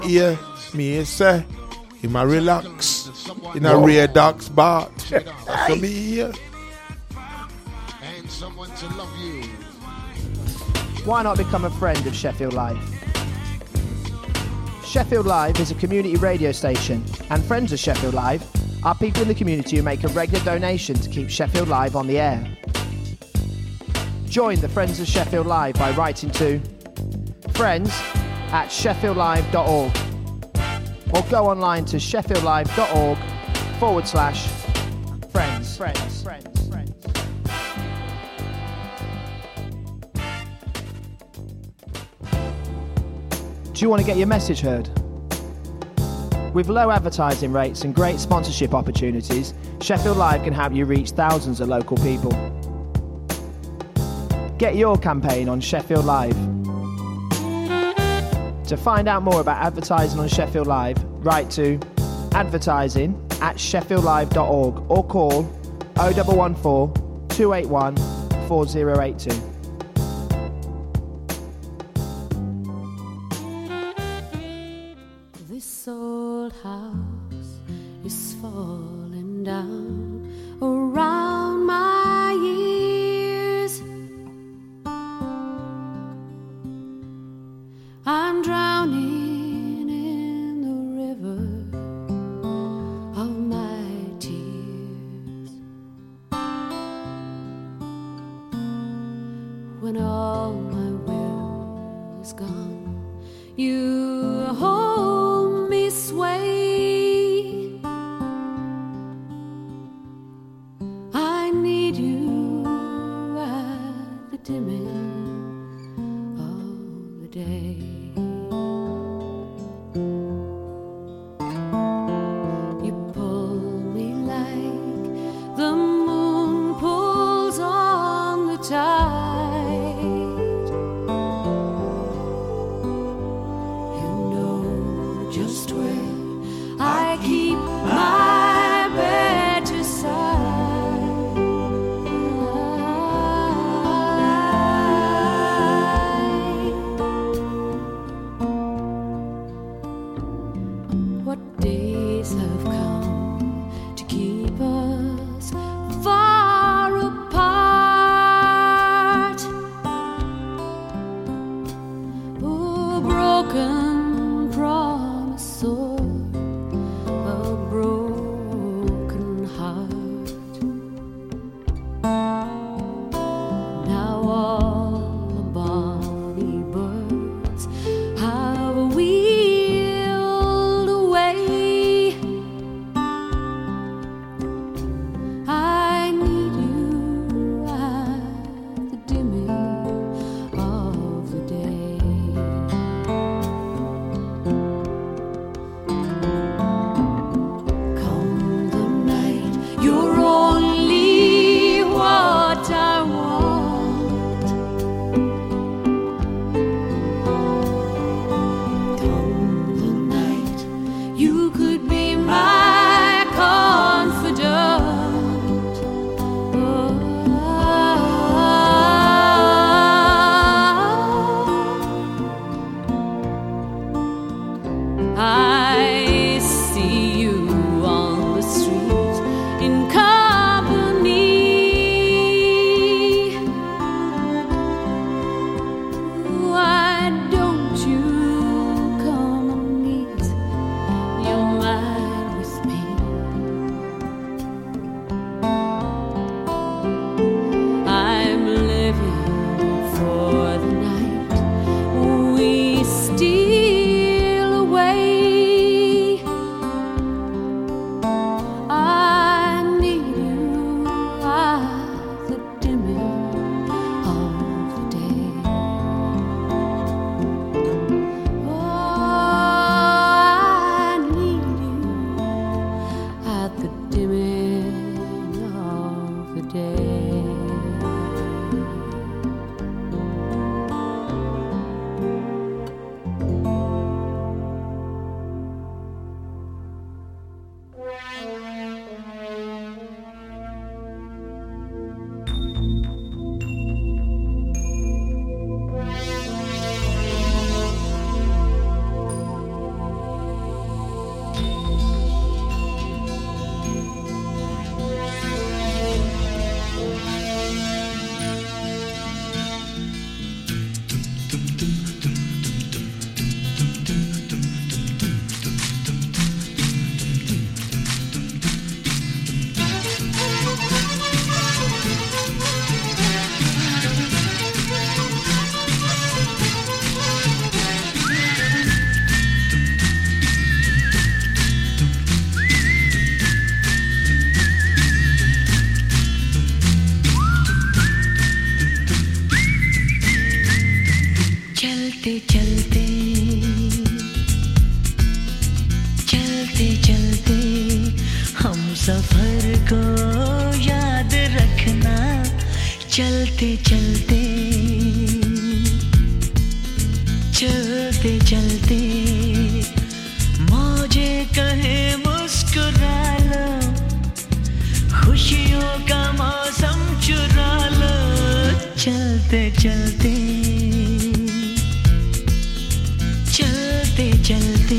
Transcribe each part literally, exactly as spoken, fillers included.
Here, me say, him a relax in a rear dogs bath. So me here. And someone to love you. Why not become a friend of Sheffield Live? Sheffield Live is a community radio station, and friends of Sheffield Live are people in the community who make a regular donation to keep Sheffield Live on the air. Join the Friends of Sheffield Live by writing to friends at sheffield live dot org or go online to sheffield live dot org forward slash friends. Friends. Friends. Friends. Do you want to get your message heard? With low advertising rates and great sponsorship opportunities, Sheffield Live can help you reach thousands of local people. Get your campaign on Sheffield Live. To find out more about advertising on Sheffield Live, write to advertising at sheffield live dot org or call oh one one four, two eight one, four oh eight two. This old house is falling down around my ears. I'm drowning in the river of my tears. When all my will is gone, you hold me sway. I need you at the dimming of the day. You pull me like the moon pulls on the tide. You know just where I keep my better side. What days have come to keep us far apart? Oh, broken promise. So चलते चलते हम सफर को याद रखना चलते चलते चलते चलते मौजे कहे मुस्कुरा लो खुशियों का मौसम चुरा लो चलते चलते चलते चलते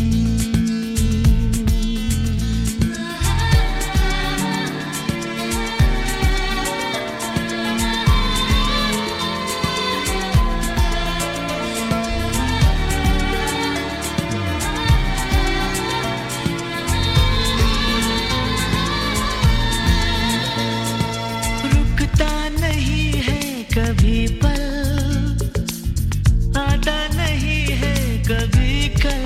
रुकता नहीं है कभी पल आता नहीं है कभी कल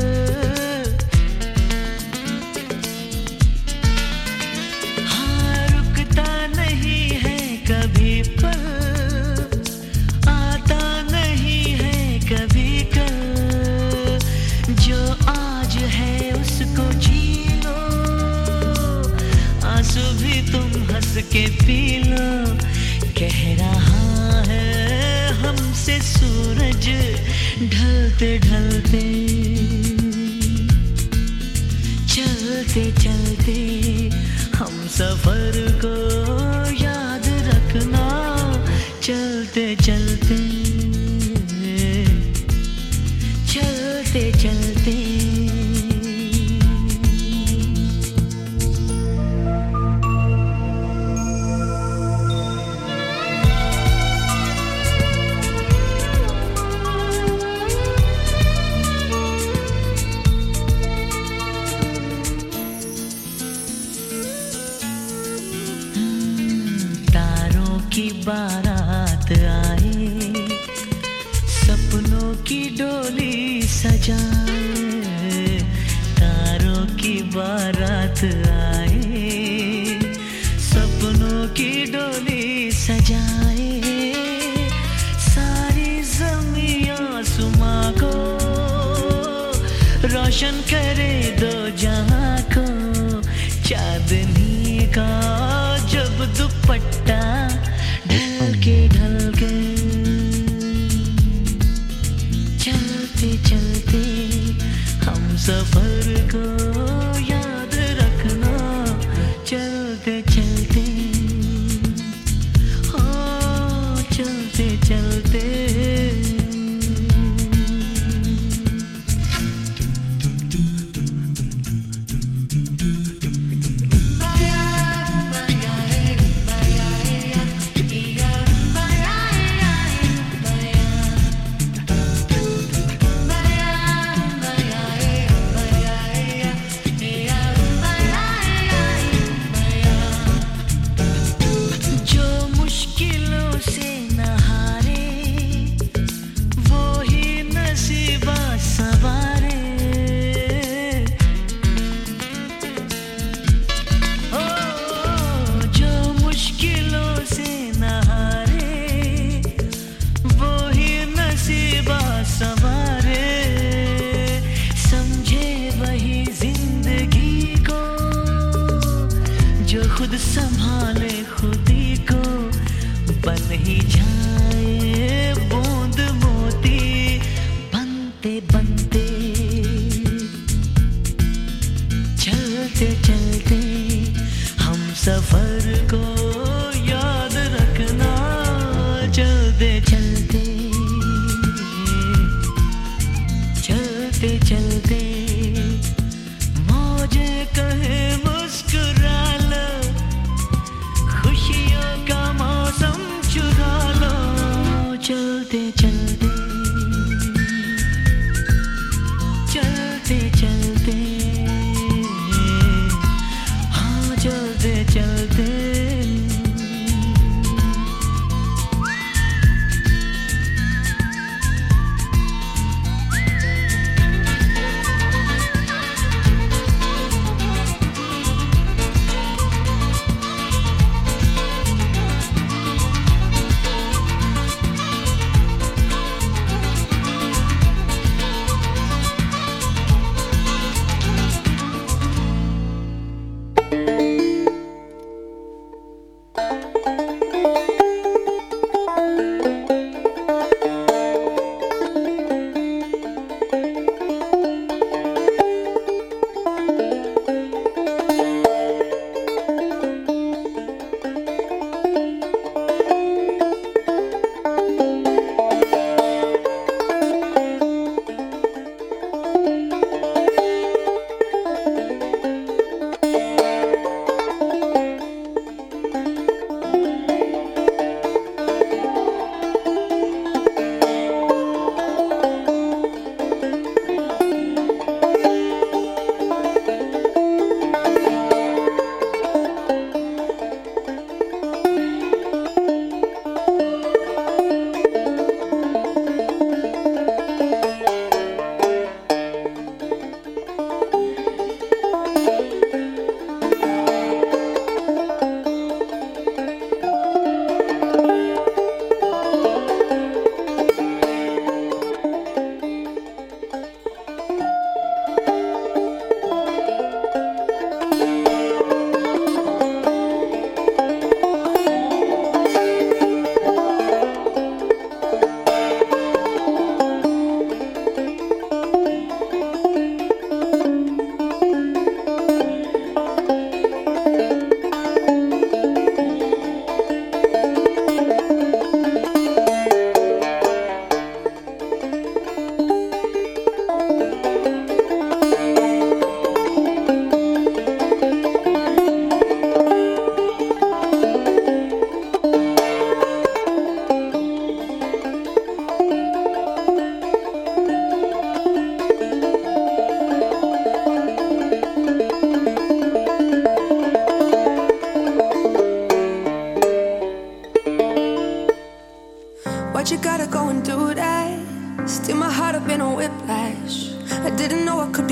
हाँ रुकता नहीं है कभी पल आता नहीं है कभी कल जो आज है उसको जी लो आंसू भी तुम हंस के पी लो कह रहा है हमसे सूरज ढलते ढलते चलते चलते हम सफर को याद रखना चलते चलते चलते चलते तारों की बारात आए सपनों की डोली सजाए तारों की बारात आए सपनों की डोली सजाए सारी ज़मीं आसमां को रोशन करे दो जहां को चांदनी का जब दुपट्टा ढल के ढल के चलते चलते हम सफर को याद रखना चलते चलते हाँ चलते चलते जो मुश्किलों से न हारे वो ही नसीबा सवारे ओ जो मुश्किलों से न हारे वो ही नसीबा सवारे समझे वही जिंदगी को जो खुद संभाले खुदी को बन ही जाए बूंद मोती बनते बनते चलते चलते हम सफर को याद रखना चलते चलते चलते चलते मौजे कहे मुस्कुरा लो खुशियों का मौसम चुरा लो चलते चलते चलते चलते हाँ चलते चलते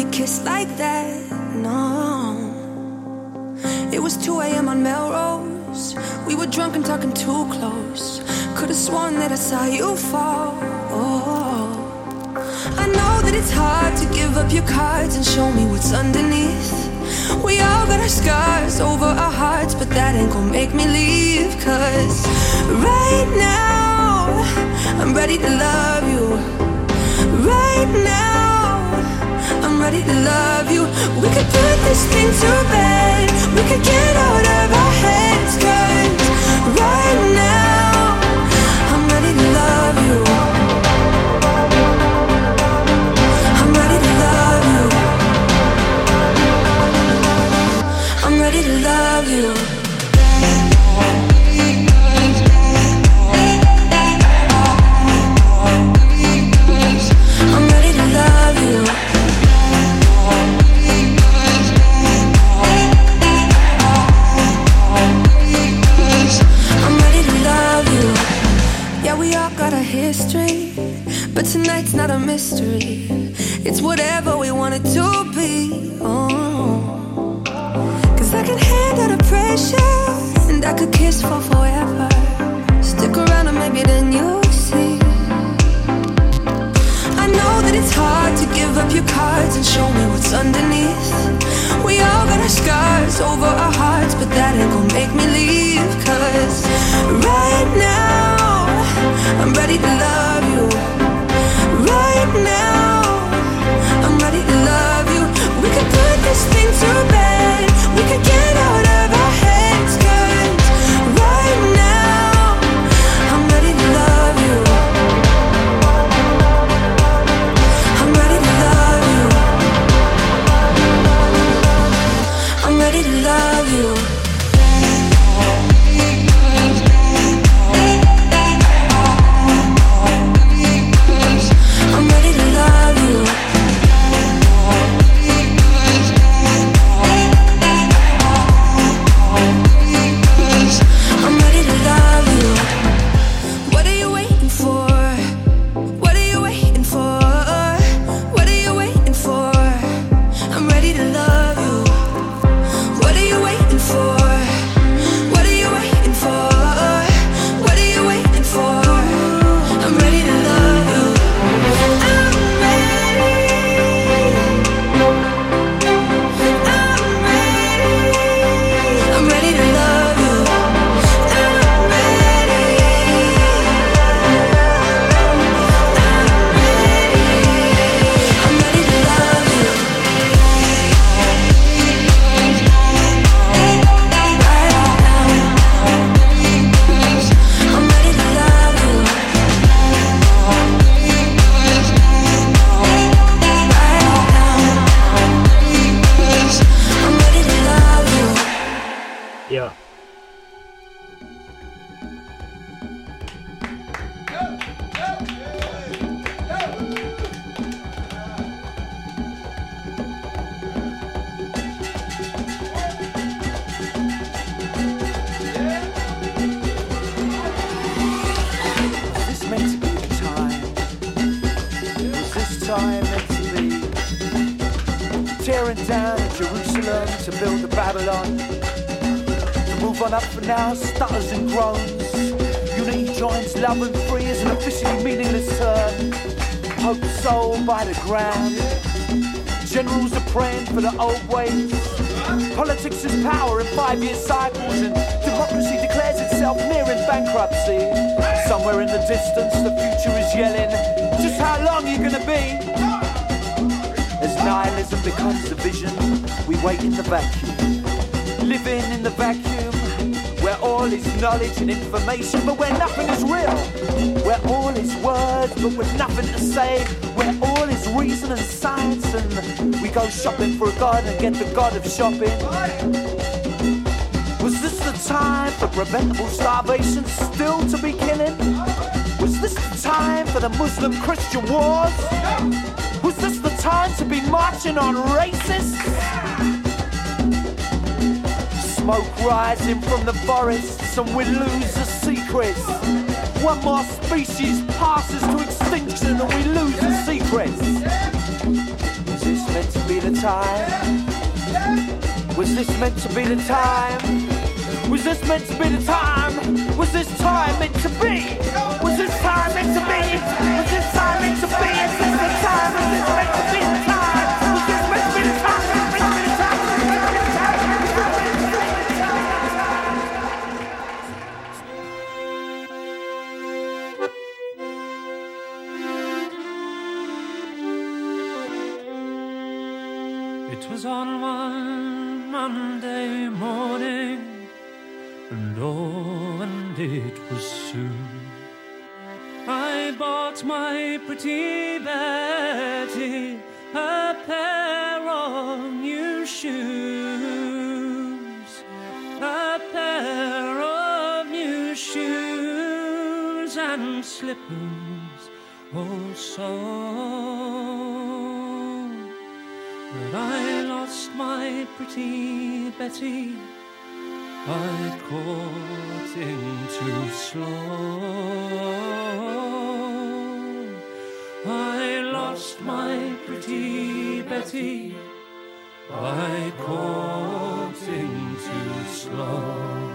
kiss like that, no. It was two a.m. on Melrose. We were drunk and talking too close. Could've sworn that I saw you fall. Oh. I know that it's hard to give up your cards and show me what's underneath. We all got our scars over our hearts, but that ain't gonna make me leave. Cause right now, I'm ready to love you. Right now, I'm ready to love you. We could put this thing to bed. We could get out of our heads. Cause right now, I'm ready to love you. I'm ready to love you. I'm ready to love you. I'm ready to love you. I'm ready to love you. Yeah, we all got a history, but tonight's not a mystery. It's whatever we want it to be. Oh. Cause I can handle the pressure, and I could kiss for forever. Stick around and maybe then you'll see. I know that it's hard to give up your cards and show me what's underneath. We all got our scars over our hearts, but that ain't gonna make me leave. Cause right now, I'm ready to love you. Right now, I'm ready to love you. We could put this thing to bed. We could get out of our heads. Cause right now, I'm ready to love you. I'm ready to love you. I'm ready to love you. I'm ready to love you. I'm ready to love you. What are you waiting for? What are you waiting for? What are you waiting for? I'm ready to love you. What are you waiting for? What are you waiting for? What are you waiting for? I'm ready to love you. I'm ready. I'm ready. I'm ready to love you. I'm ready. I'm ready to love you. I'm ready to love you. I'm ready to love you. Yeah. Was this meant to be the time? Was this time meant to be? Tearing down Jerusalem to build a Babylon. To move on up for now, stutters and groans. Unity joins love and free is an officially meaningless term. Hope soul by the ground. Generals are praying for the old ways. Politics is power in five-year cycles, and democracy declares itself nearing bankruptcy. Somewhere in the distance, the future is yelling, just how long are you gonna be? As nihilism becomes a vision, we wait in the vacuum. Living in the vacuum, where all is knowledge and information, but where nothing is real. Where all is words, but with nothing to say. Where all is reason and science, and we go shopping for a god and get the god of shopping. Was this the time for preventable starvation still to be killing? Was this the time for the Muslim-Christian wars? Was this the time to be marching on racists? Smoke rising from the forests, and we lose the secrets. One more species passes to extinction, and we lose the secrets. Was this meant to be the time? Was this meant to be the time? Was this meant to be the time? Was this time meant to be? Was this time meant to be? Was this time meant to be? Is this the time? Was this meant to be the time? Was this meant to be the time? Was this meant to be the time? Was this meant to be the time? It was on one Monday morning, and oh, and it was soon. I bought my pretty Betty a pair of new shoes, a pair of new shoes and slippers, oh so. But I lost my pretty Betty, I caught in too slow. I lost my pretty Betty, I caught in too slow.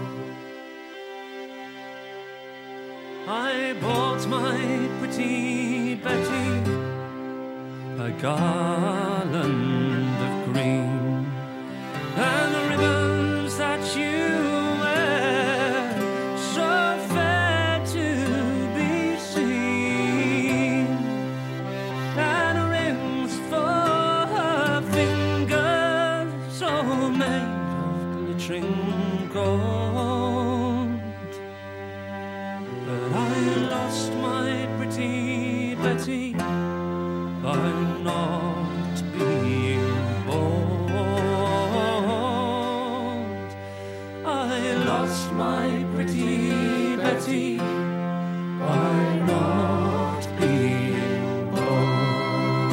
I bought my pretty Betty a garland of green, and the ribbons that you wear so fair to be seen, and rings for her fingers all made of glittering gold. But I lost my pretty Betty by not being bold. I lost my pretty Betty by not being bold.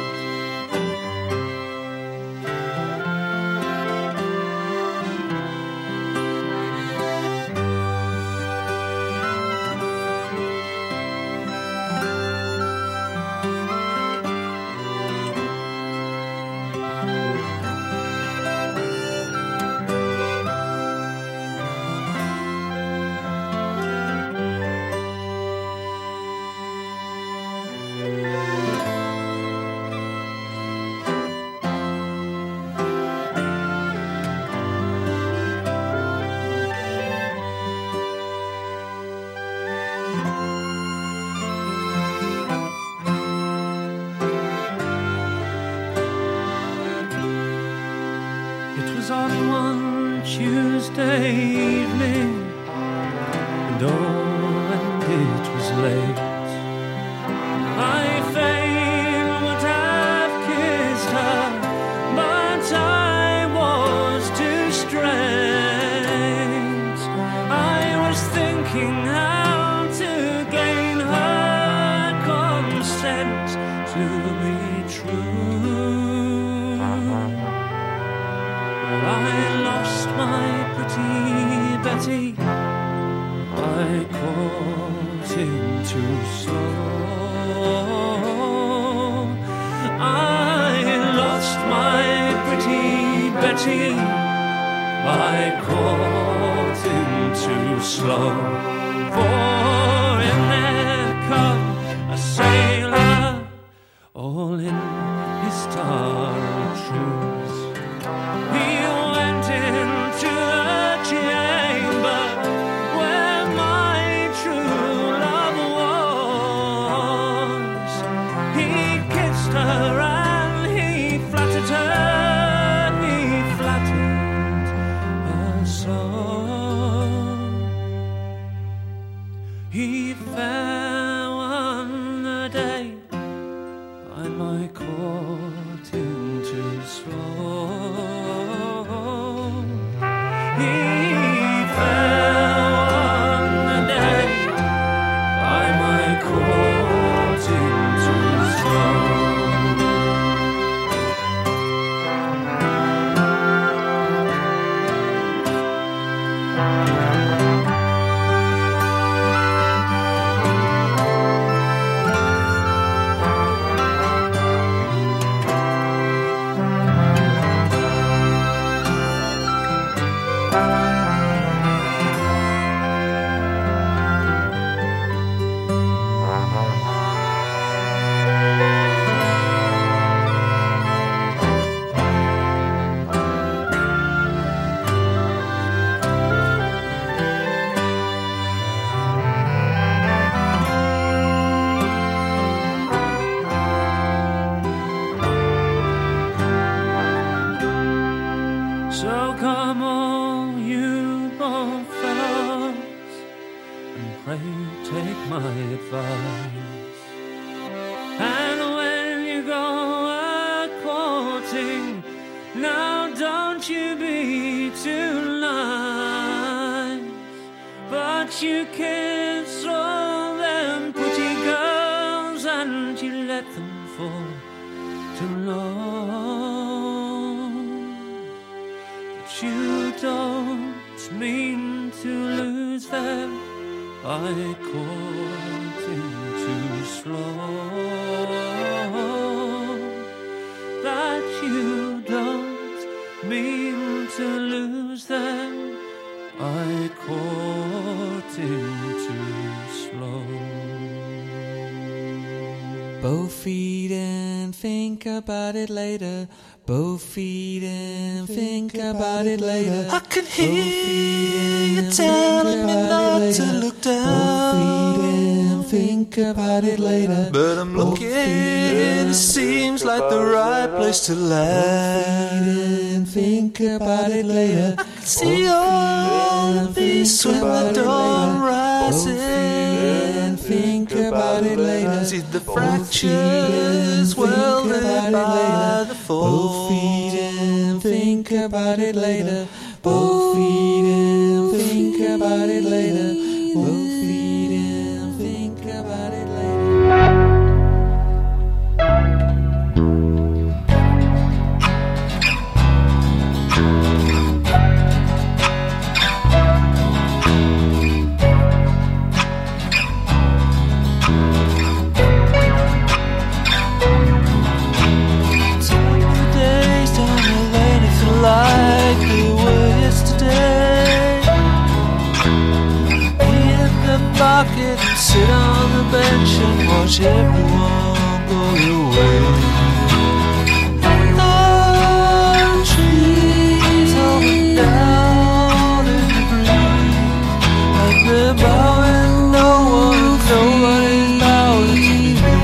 It was on one Tuesday evening, and oh, and it was late. I fain would have kissed her, but I was too straight. I was thinking how to gain her consent to be true. I lost my pretty Betty, I caught him too slow. I lost my pretty Betty, I caught him too slow. For in there come a sailor, all in his starry shoes. He went into the chamber where my true love was. He kissed her and he flattered her, he flattered her so. He fell my advice. And when you go a-courting, now don't you be too nice, but you kiss all them pretty girls and you let them fall too long. But you don't mean to lose them by courting too slow. That you don't mean to lose them by courting too slow. Both feet and think about it later. Both feet and think about it later. I can hear you telling me not to look down. Both feet and think about it later. But I'm looking, it seems like the right place to land. And think about it later. I can see all the beasts when the dawn rises. And think about it later. See the fractures welded by the fall. Both feet and think about it later. Both feet and think about it later. Both feet and think about it later. Like they were yesterday. Be in the bucket and sit on the bench and watch everyone go away. The trees all down in the breeze, like they're bowing, no one, nobody's bowing to me.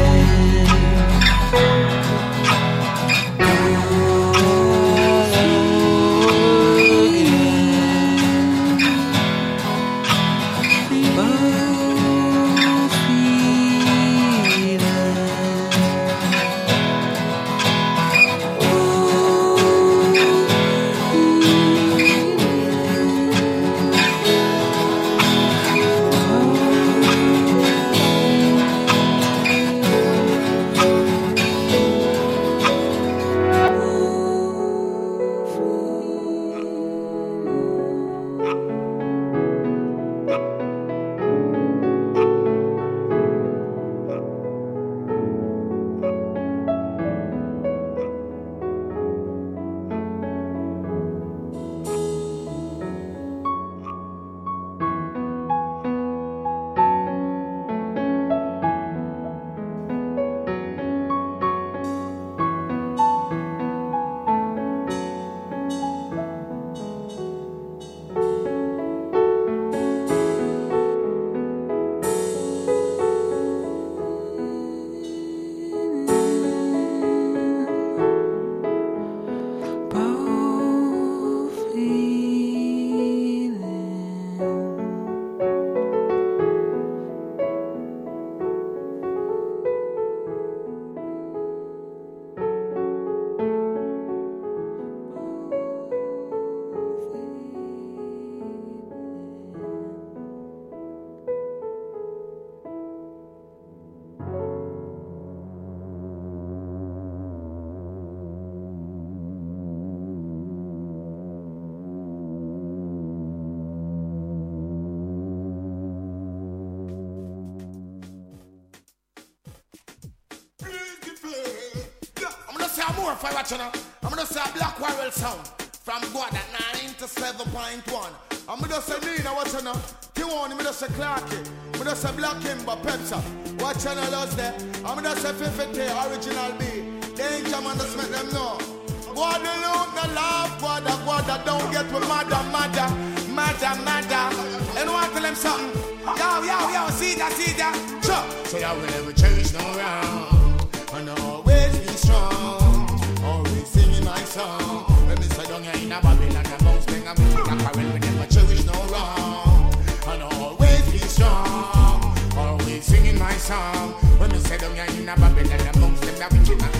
More for watching now. I'm gonna say a Black Warrior sound from God at ninety-seven point one. I'm gonna say Nina watching now. Tiwani, I'm gonna say Clarky. I'm gonna say Black Kimber, Pepsa. Watching all those there. I'm gonna say fifty original B. Danger man, just make them know. Guadeloupe, no love, Guada, Guada, don't get with mother, mother, mother, mother. And want to tell them something. Yo, yo, yo, see that, see that. Sure. So I will never change no round. And I'll always be strong. Always singing my song. When me say down here in a Babylon, I bounce, bang, I'm in a barrel. We never cherish no wrong. And I'll always be strong. Always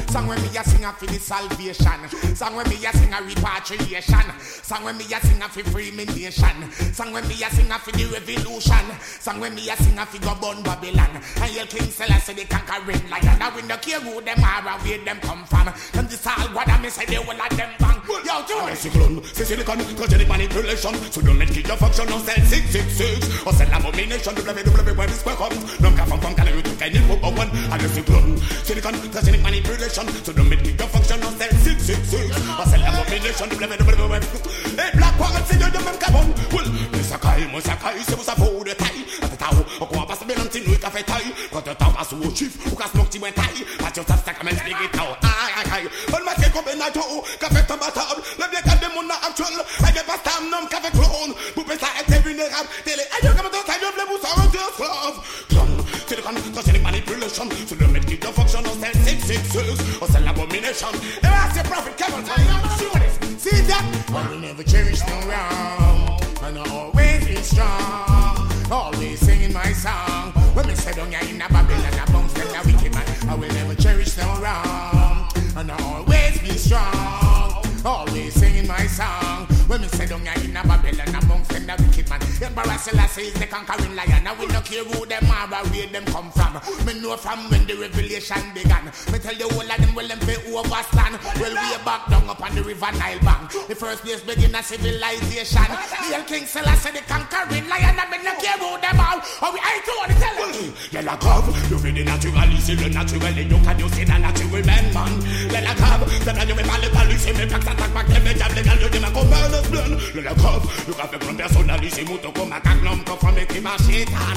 Song when me a sing a for the salvation. Song when me a sing a repatriation. Song when me a sing a for free me nation. Song when me a sing a for the revolution. Song when me a sing a for go burn Babylon. And your King Selassie the conquering lion. Now we no care who them are or where them come from. Them this all what I me say they will let them bang. Yo, do it. Cyclone, c'est silicon, cogenic manipulation. So don't let your function on cell six six six. Or cell abomination, W W where this welcome. No come from calorie to Kenny for one. And the cyclone, silicon, cogenic manipulation. So don't let your function on cell six six six. Or cell abomination, W W where this welcome. Hey, black woman, see you, man, come on. Well, Mister Kai, Mister Kai, c'est vous à faux de taille. At the tower, au quoi passe bien un petit nouille café taille. Quand le temps passe au chiffre, ou casse mon petit boin taille. Pas de ça, comme un petit guitare. Aïe, aïe, aïe. On m'a fait combien de temps, café tombatable. Le bien qu'à des mondes actuels. Aïe, des pastam, nom, café clone. Pour penser à être vulnérable. Télé, aïe, comme dans ta gueule, le bout, ça rend un esclave. Clone, c'est le con, cogenic manipulation. So the med keep the function on cell six six six. Or cell abomination. And I say prophet, come on, tell you. See that? I will never cherish no wrong. And I always be strong. Always singing my song. When me say down here in a Babylon, I bounce like a wicked man. I will never cherish no wrong. And I always be strong. Always singing my song. When me say down here in a Babylon, I bounce like a wicked man. Emperor Selassie is the conquering lion. I will not care who them are or where them come from. Me know from when the revelation began. Me tell you all of them well them pay overstand. Well way back down up on the river Nile bank. The first place begin a civilization. The El King Selassie the conquering lion. I me not care who them are. Or we ain't to tell them. Let la cave, you feel the naturalisme, le naturel et you can you see the natural man man. Let la cave, c'est là you me parle pas lui c'est mes packs attaque pas les médias les gars le dis ma commande plein. Let la cave, you can faire personnaliser mouton comme un cagnum comme from making my shaitan.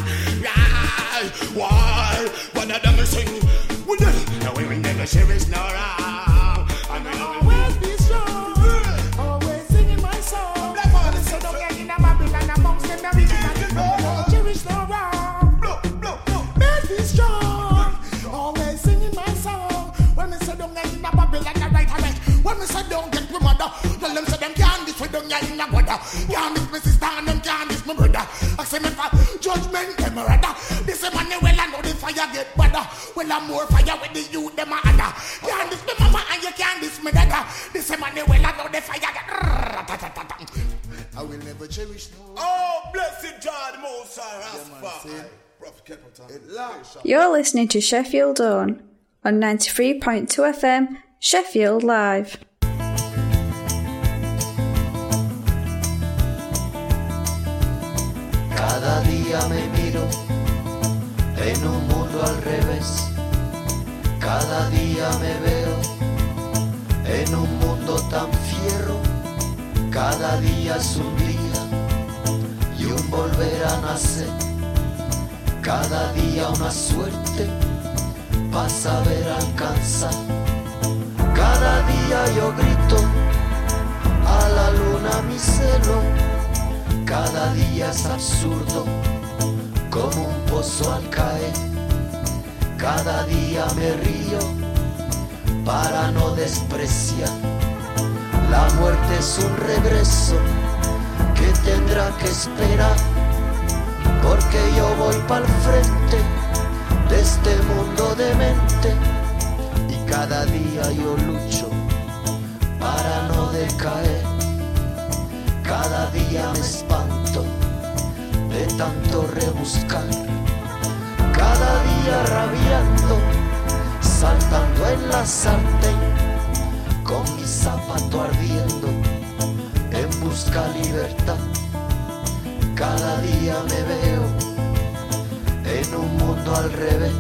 Why, why, one of them is sing. We did it. No, we will never cherish no wrong. I mean, always be strong. Always singing my song. Black man, so don't get in a Babylon amongst them. Now we can cherish no wrong. Blow, blow, blow. Always be strong. Always singing my song. When me say don't get in a Babylon, I right, I right. When me say don't get with mother, tell them say them can't this. We don't get in a brother. Can't this, me sister, and them can't this, my brother. I say me for judgment, them rather. This man well I know the fire get better. Well I'm more fire with the youth them a other. Can't this me mama and you can't this me dada. This man well I know the fire get. I will never cherish no. Oh blessed God Most High. You're listening to Sheffield On on ninety-three point two F M Sheffield Live. Cada día me miro en un mundo al revés. Cada día me veo en un mundo tan fiero. Cada día es un día y un volver a nacer. Cada día una suerte para saber alcanzar. Cada día yo grito a la luna mi celo. Cada día es absurdo como un pozo al caer. Cada día me río para no despreciar. La muerte es un regreso que tendrá que esperar, porque yo voy pa'l frente de este mundo demente. Y cada día yo lucho para no decaer. Cada día me espanto de tanto rebuscar. Cada día rabiando, saltando en la sartén, con mi zapato ardiendo, en busca libertad. Cada día me veo en un mundo al revés.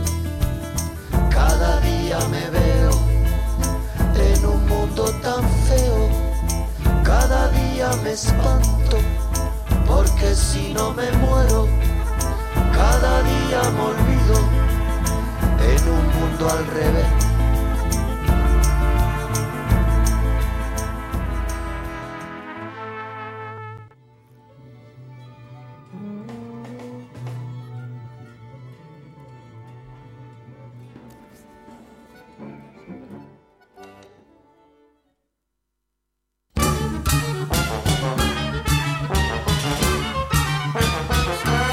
Cada día me veo en un mundo tan feo. Cada día me espanto, porque si no me muero, cada día me olvido en un mundo al revés.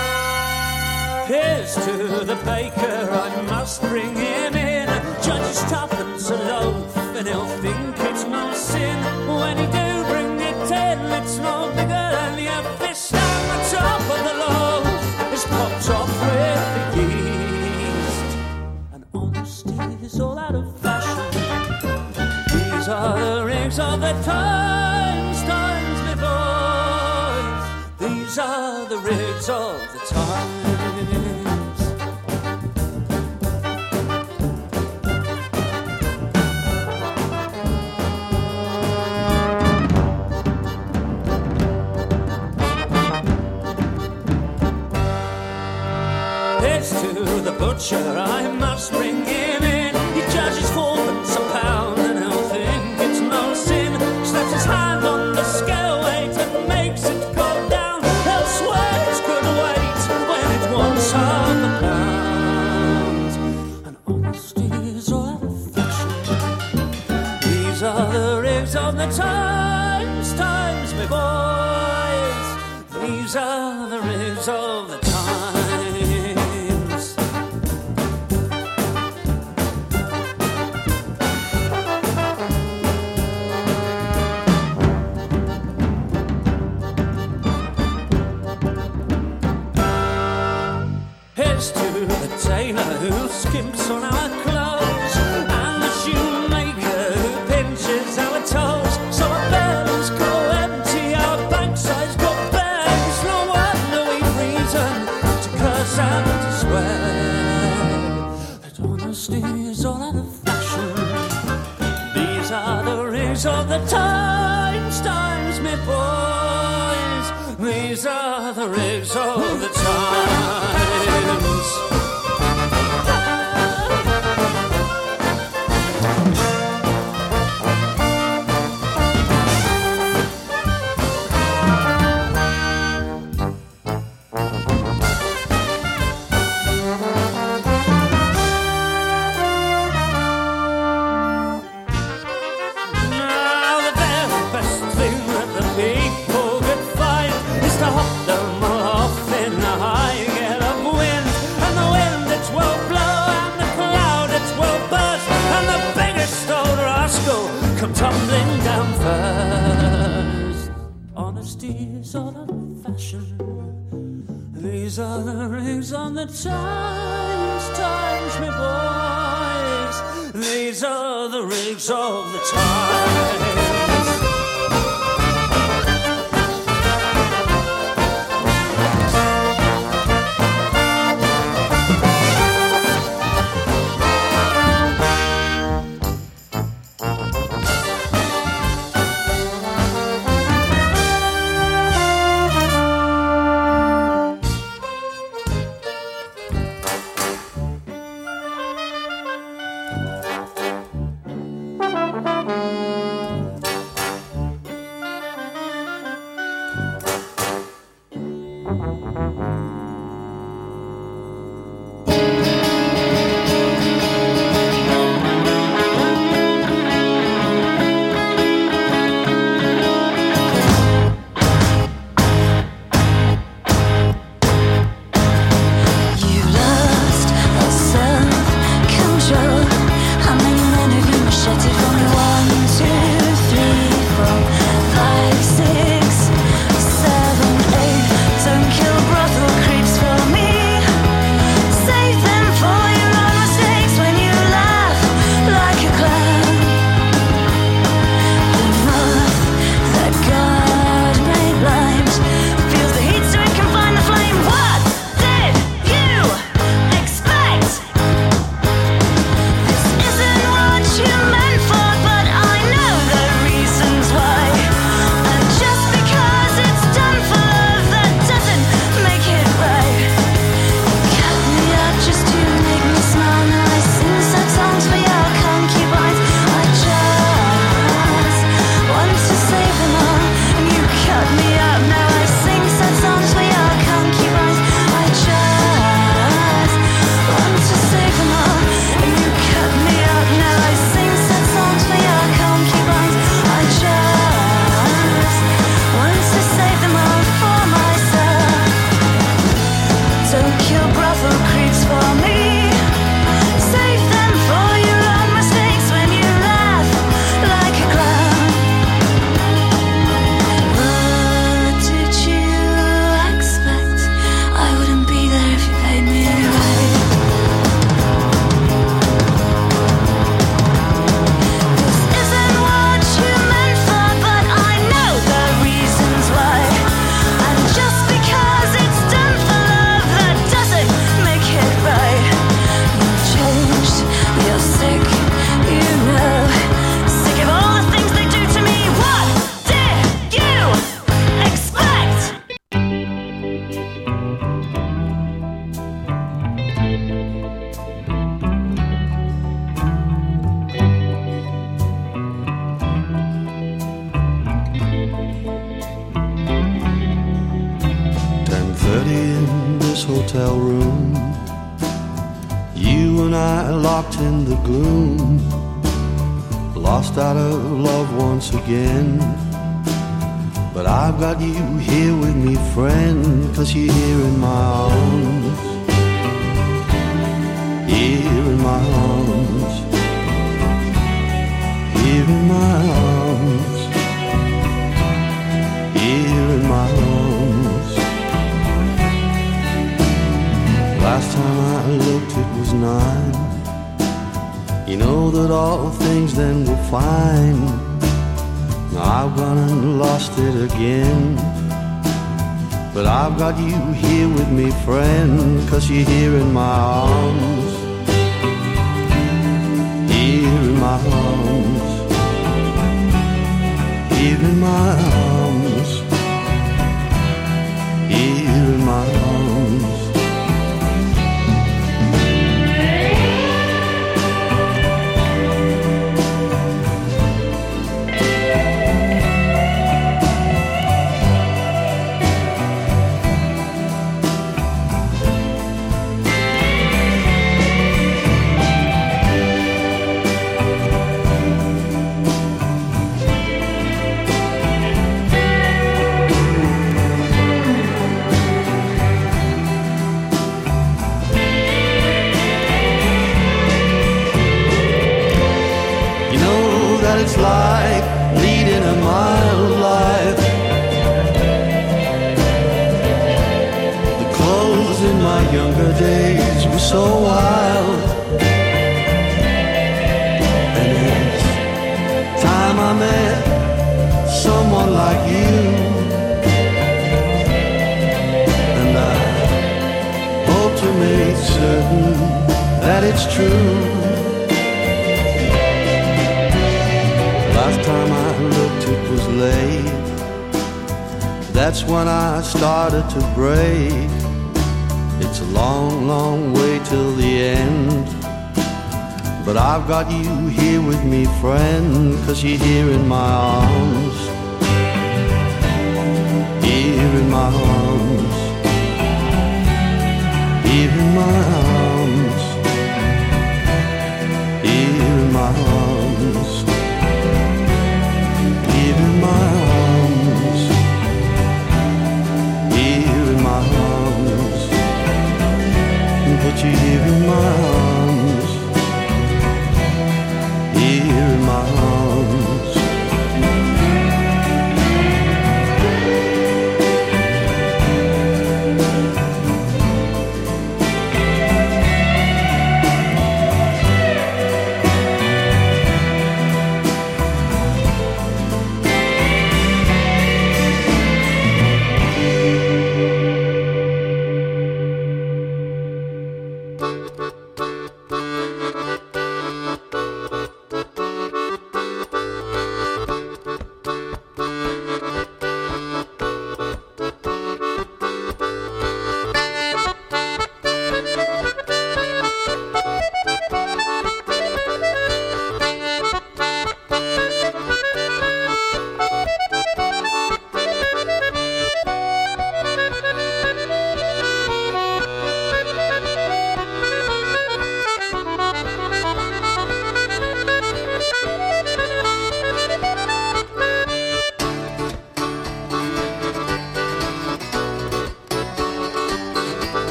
Here's to the baker, I must bring him in. Judges tuppence a loaf, and he'll think it's no sin. When he do bring it ten, it's no bigger than your fist. And the top of the loaf is popped off with the yeast. And honesty is all out of fashion. These are the rigs of the times, times before. These are the rigs of the times. The butcher, I must bring him in. He charges fourpence a pound, and he'll think it's no sin. Slaps his hand on the scale weight and makes it go down. He'll swear it's good weight when it wants half a pound. And honesty is all out of fashion. These are the rigs of the times, times, me boys. These are the rigs of the times. Who skimps on our clothes, and the shoemaker who pinches our toes. So our bellies go empty, our backsides go bare. It's no wonder we've reason to curse and to swear. That honesty is all out of fashion. These are the rigs of the times, times, me boys. These are the rigs of the times. Come tumbling down first. Honesty is all out of fashion. These are the rings on the times, times, me boys. These are the rings of the times. hotel room, you and I locked in the gloom, lost out of love once again. But I've got you here with me, friend, 'cause you're here in my arms, here in my arms, here in my arms, here in my arms. Last time I looked it was nine. You know that all things then were fine. Now I've gone and lost it again. But I've got you here with me, friend, 'cause you're here in my arms, here in my arms, here in my arms, here in my arms. It's like leading a mild life. The clothes in my younger days were so wild, and it's time I met someone like you, and I hope to make certain that it's true. Last time I looked it was late. That's when I started to break. It's a long, long way till the end. But I've got you here with me, friend, 'cause you're here in my arms, here in my arms, here in my arms, here in my arms, here in my arms, here in my arms, put you here in my arms, here in my arms,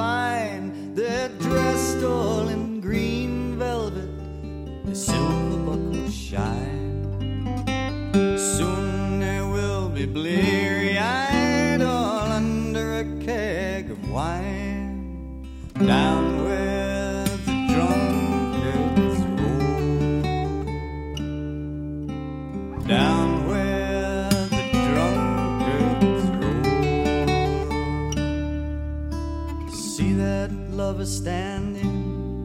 wine. They're dressed all in green velvet, the silver buckles shine. Soon they will be bleary-eyed, all under a keg of wine, down where the drunkards roll, down where the drunkards roll. See that lover standing,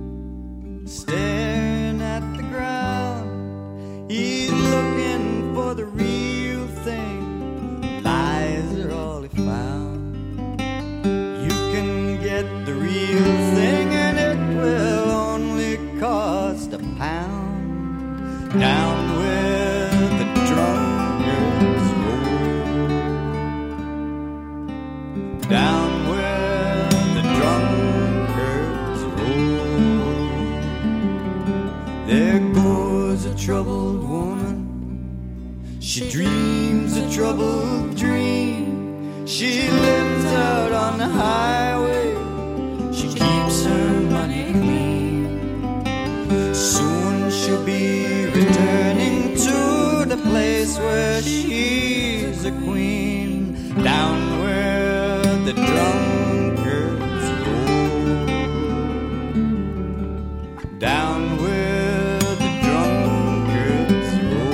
staring at the ground. He's looking for the real thing, lies are all he found. You can get the real thing and it will only cost a pound, down where the drunkards roll, down where the drunkards roll. There goes a troubled woman, she dreams a troubled dream. She lives out on the highway, she keeps her money clean. Soon she'll be returning to the place where she's a queen, down where the drunkards roll, down where the drunkards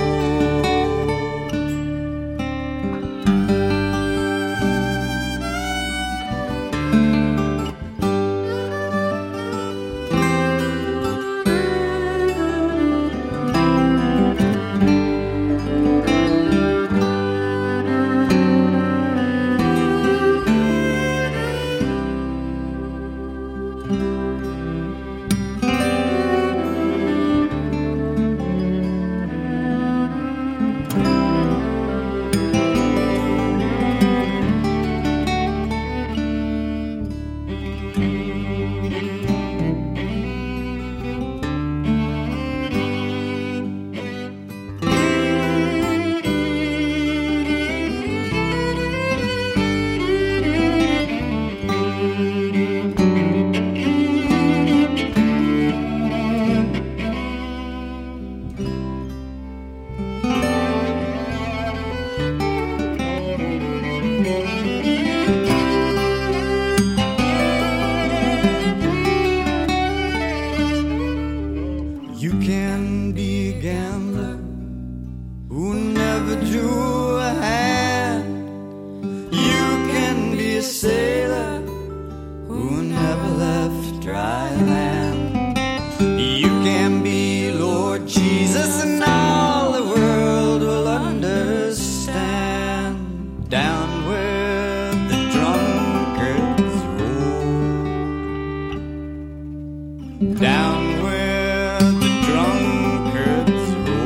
You can be a gambler who never drew a hand. You can be a sailor who never left dry land. You can be Lord Jesus and all the world will understand, down where the drunkards roll, down where the drunkards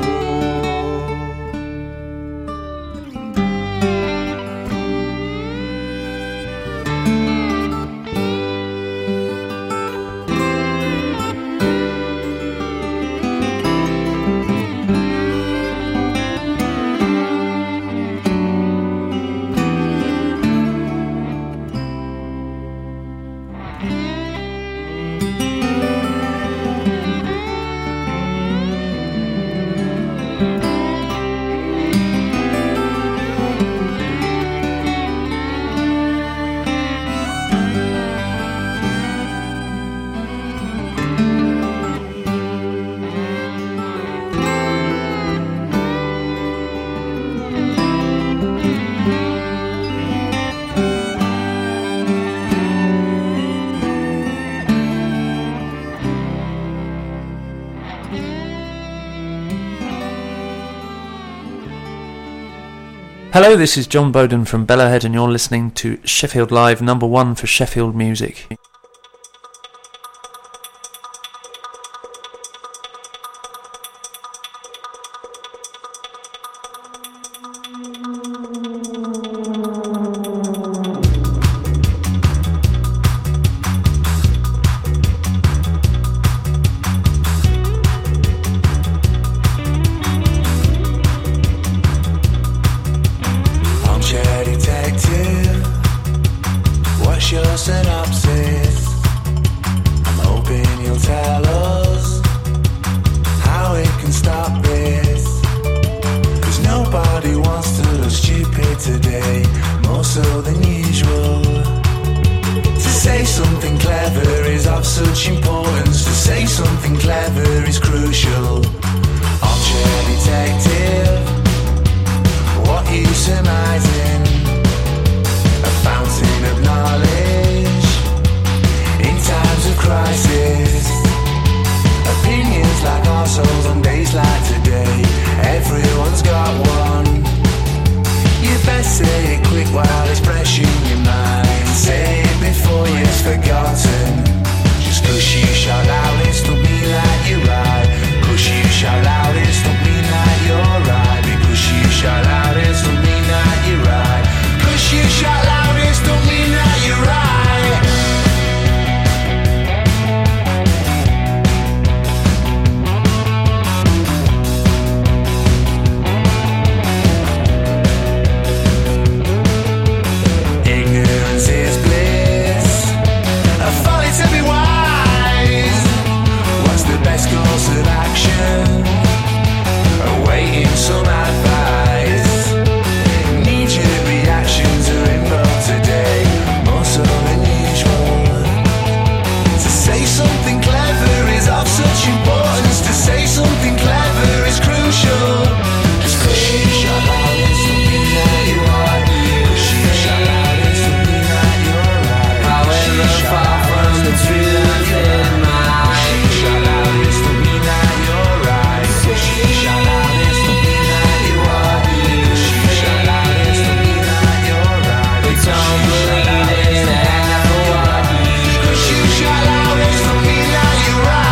Hello, this is John Bowden from Bellowhead and you're listening to Sheffield Live, number one for Sheffield music. What's your synopsis? such importance. To say something clever is crucial. Armchair detective, what you surmising? A fountain of knowledge in times of crisis. Opinions like arseholes on days like today. Everyone's got one. You best say it quick while it's fresh in your mind. Say it before it's forgotten. Just cause you shout loudest don't mean that you're right. Cause you shout loudest don't mean that you're right. Because you shout loudest don't mean that you're right. Cause you shout loudest don't mean that you're right. Ignorance is bliss. A folly to be wise. What's the best course of action? Awaiting some advice. Knee-jerk reactions are in vogue today, more so than usual. To say something clever is of such importance. To say something clever is crucial. Just cause you shout loudest don't mean that you are. Cause you shout loudest don't mean that you're right. However far from the truth in mind. Cause you shout loudest don't mean that you're right. Cause you shout loudest don't mean that you are. Cause you shout loudest don't mean that you're right. But don't believe in half of what. Cause you shout loudest don't mean that you're right.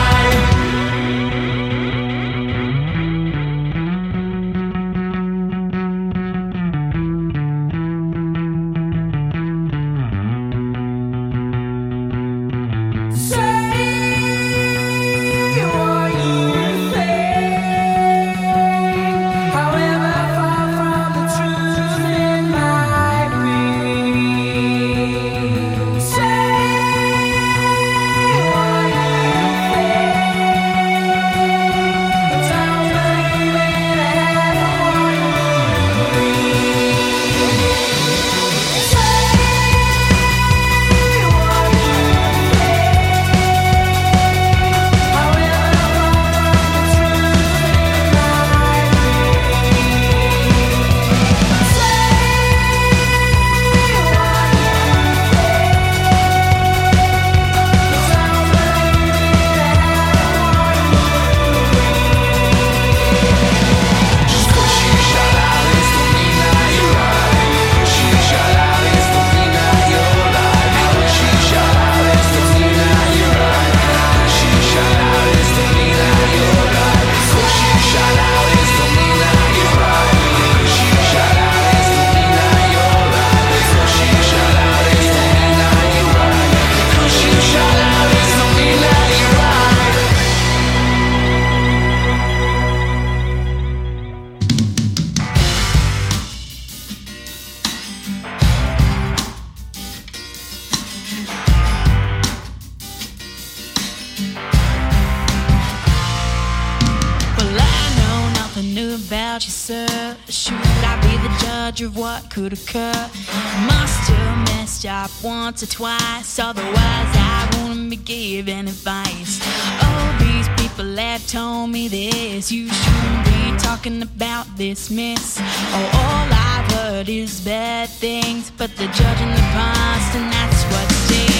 about you, sir. Should I be the judge of what could occur? Must have messed up once or twice, otherwise I wouldn't be giving advice. Oh, these people have told me this. You shouldn't be talking about this, miss. Oh, all I've heard is bad things, but they're judging the past, and that's what stinks.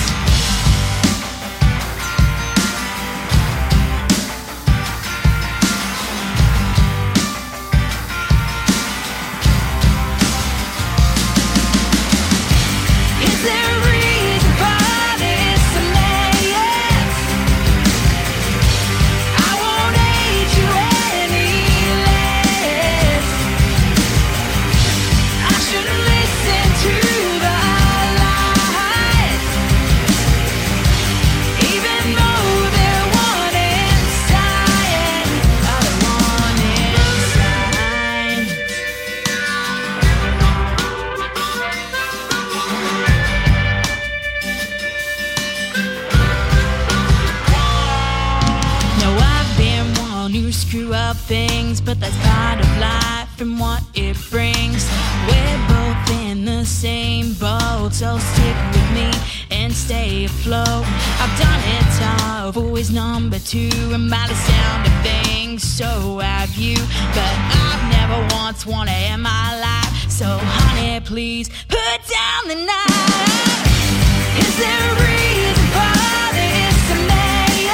Things, but that's part of life and what it brings. We're both in the same boat, so stick with me and stay afloat. I've done it tough, always number two, and by the sound of things, so have you. But I've never once wanted in my life. So honey, please put down the knife. Is there a reason for this to me?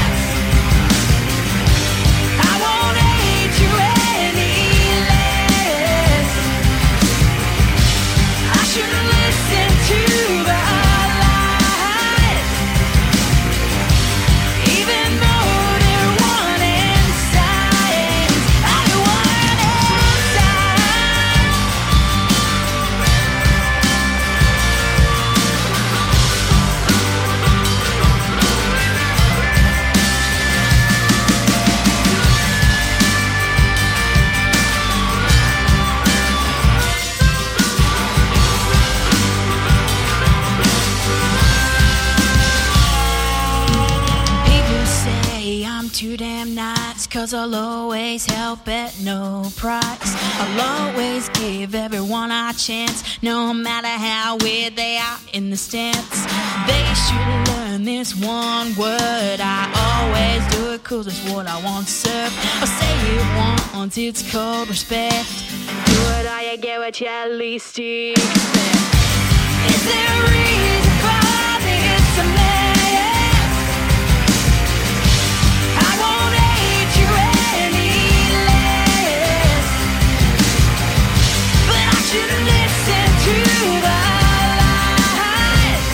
I won't hate you any less. I shouldn't listen to the lies, even though they're one inside. I don't want inside. People say I'm too damn nice, 'cause I'll always help at no price. I'll always give everyone a chance, no matter how weird they are in the stance. They should learn this one word. I always do it 'cause it's what I want served. I'll say it once, it's called respect. Do it or you get what you least expect. Is there a reason for this to me? I won't hate you any less, but I shouldn't listen to the lies,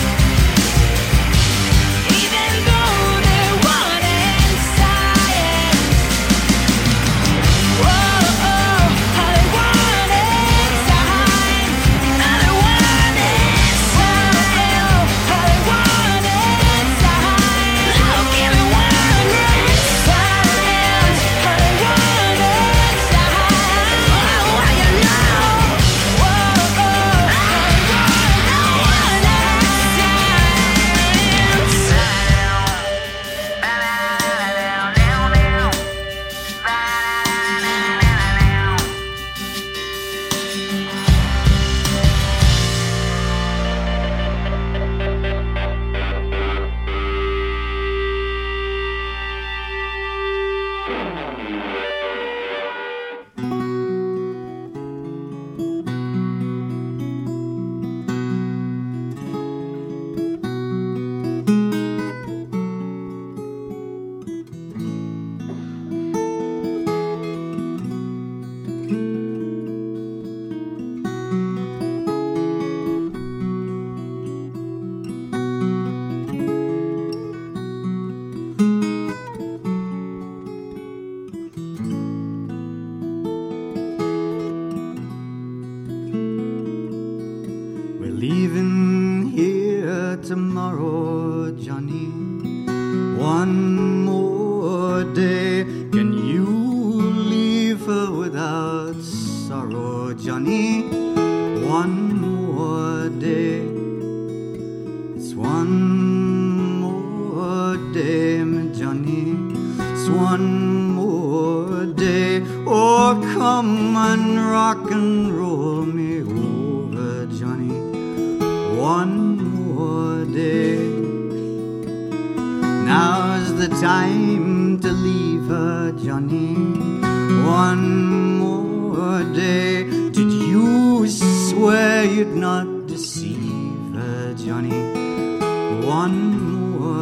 even though they're one inside. Whoa, oh, how they want inside, how they want inside, oh, how they want inside. Oh, give me one inside, how they want inside. Oh, how you know? Whoa, oh, how they want We're leaving here tomorrow, Johnny. One more day. Can you leave her without sorrow, Johnny? One more day. It's one more day, my Johnny. It's one more day. Oh, come and rock and roll me over, Johnny. One more day. Now's the time to leave her, Johnny. One more day. Did you swear you'd not